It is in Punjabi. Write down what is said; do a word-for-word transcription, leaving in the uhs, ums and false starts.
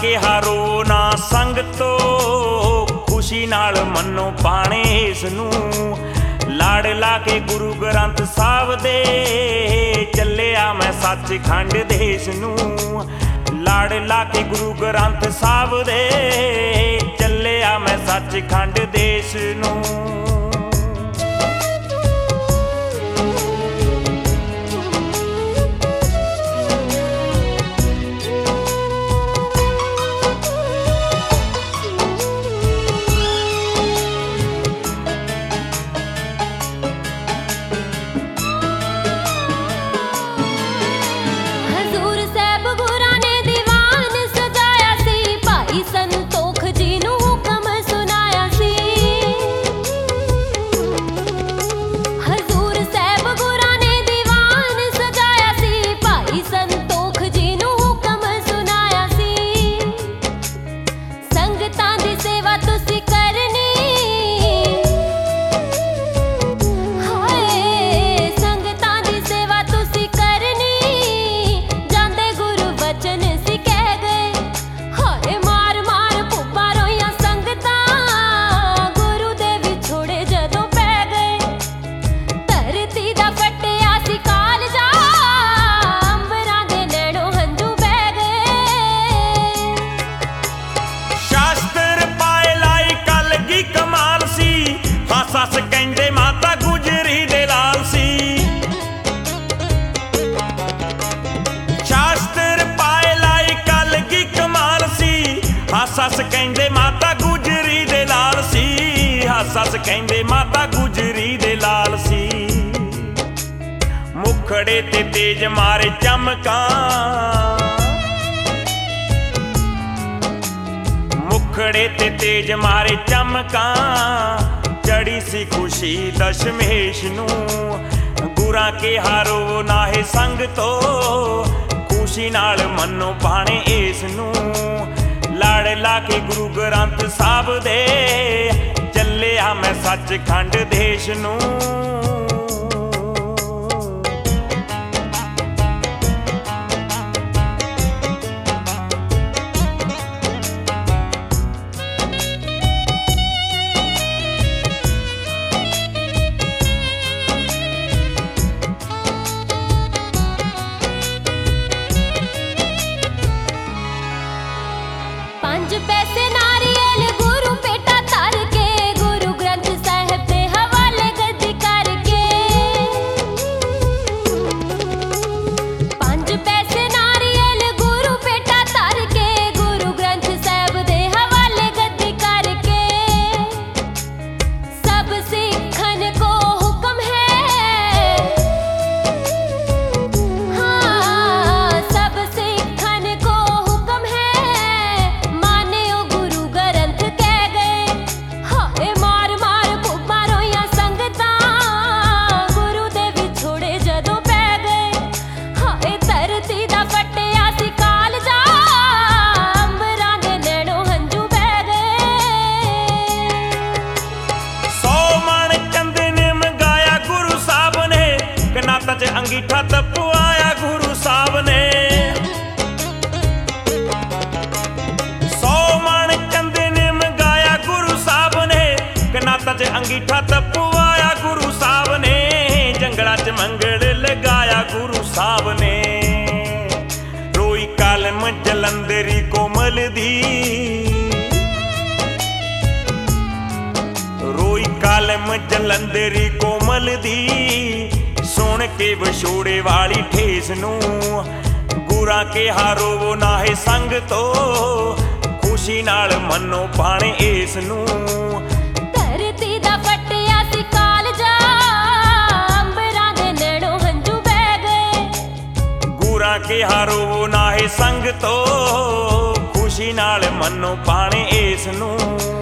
ਕੇ ਹਾਰੋ ਨਾ ਸੰਗ ਤੋਂ, ਖੁਸ਼ੀ ਨਾਲ ਮੰਨੋ ਪਾਣੇ ਇਸ ਨੂੰ। ਲਾੜ ਲਾ ਕੇ ਗੁਰੂ ਗ੍ਰੰਥ ਸਾਹਿਬ ਦੇ, ਚੱਲਿਆ ਮੈਂ ਸੱਚਖੰਡ ਦੇਸ਼ ਨੂੰ। ਲਾੜ ਲਾ ਕੇ ਗੁਰੂ ਗ੍ਰੰਥ ਸਾਹਿਬ ਦੇ, ਚੱਲਿਆ ਮੈਂ ਸੱਚਖੰਡ ਦੇਸ਼ ਨੂੰ। ਸੱਸ ਕਹਿੰਦੇ ਮਾਤਾ ਗੁਜਰੀ ਦੇ ਲਾਲ ਸੀ। ਸ਼ਾਸਤਰ ਪਾਏ ਲਾਈ ਕਲਗੀ ਕਮਾਲ ਸੀ। ਹਾਂ ਸੱਸ ਕਹਿੰਦੇ ਮਾਤਾ ਗੁਜਰੀ ਦੇ ਲਾਲ ਸੀ। ਹਾਂ ਸੱਸ ਕਹਿੰਦੇ ਮਾਤਾ ਗੁਜਰੀ ਦੇ ਲਾਲ ਸੀ। ਮੁਖੜੇ ਤੇ ਤੇਜ ਮਾਰੇ ਚਮਕਾਂ, ਮੁਖੜੇ ਤੇ ਤੇਜ ਮਾਰੇ ਚਮਕਾਂ। ਚੜੀ ਸੀ ਖੁਸ਼ੀ ਦਸ਼ਮੇਸ਼ ਨੂੰ। ਗੁਰਾਂ ਕੇ ਹਾਰੋ ਨਾਹੇ ਸੰਗ ਤੋਂ, ਖੁਸ਼ੀ ਨਾਲ ਮੰਨੋ ਭਾਣੇ ਇਸ ਨੂੰ। ਲਾੜ ਲਾ ਕੇ ਗੁਰੂ ਗ੍ਰੰਥ ਸਾਹਿਬ ਦੇ, ਚੱਲਿਆ ਮੈਂ ਸੱਚਖੰਡ ਦੇਸ਼ ਨੂੰ। ਪੰਜ ਪੈਸੇ ਨਾਰੀਅਲ ਗੁਰੂ ਪੇਟਾ ਧਰ ਕੇ, ਗੁਰੂ ਗ੍ਰੰਥ ਸਾਹਿਬ ਦੇ ਹਵਾਲੇ ਗੱਦੀ ਕਰਕੇ। ਪੰਜ ਪੈਸੇ ਨਾਰੀਅਲ ਗੁਰੂ ਪੇਟਾ ਧਰ ਕੇ, ਗੁਰੂ ਗ੍ਰੰਥ ਸਾਹਿਬ ਦੇ ਹਵਾਲੇ ਗੱਦੀ ਕਰਕੇ। ਸਭ ਸਿੱਖਨ ਕੋ ਹੁਕਮ ਹੈ, ਹਾਂ ਸਭ ਸਿੱਖਨ ਕੋ ਹੁਕਮ ਹੈ। ਚ ਅੰਗੀਠਾ ਤਪਵਾਇਆ ਗੁਰੂ ਸਾਹਿਬ ਨੇ। ਸੌ ਮਣ ਚੰਦੇ ਨੇ ਮੰਗਾਇਆ ਗੁਰੂ ਸਾਹਿਬ ਨੇ। ਕਨਾਤਾਂ ਚ ਅੰਗੀਠਾ ਤਪਵਾਇਆ ਗੁਰੂ ਸਾਹਿਬ ਨੇ। ਜੰਗਲਾਂ ਚ ਮੰਗਲ ਲਗਾਇਆ ਗੁਰੂ ਸਾਹਿਬ ਨੇ। ਰੋਈ ਕਲਮ ਜਲੰਧਰੀ ਕੋਮਲ ਦੀ, ਰੋਈ ਕਲਮ ਜਲੰਧਰੀ ਕੋਮਲ ਦੀ। ਸੁਣ ਕੇ ਵਿਛੋੜੇ ਵਾਲੀ ਠੇਸ ਨੂੰ। ਗੁਰਾਂ ਕੇ ਹਾਰੋ ਨਾਹੇ ਸੰਗ ਤੋਂ, ਖੁਸ਼ੀ ਨਾਲ ਮੰਨੋ ਭਾਣੇ ਇਸ ਨੂੰ। ਧਰਤੀ ਦਾ ਫਟਿਆ ਸੀ ਕਾਲਜਾ, ਅੰਬਰਾਂ ਦੇ ਨੈਣੋਂ ਹੰਝੂ ਬਹਿ ਗਏ। ਗੁਰਾਂ ਕੇ ਹਾਰੋ ਨਾਹੇ ਸੰਗ ਤੋਂ, ਖੁਸ਼ੀ ਨਾਲ ਮੰਨੋ ਭਾਣੇ ਇਸ ਨੂੰ।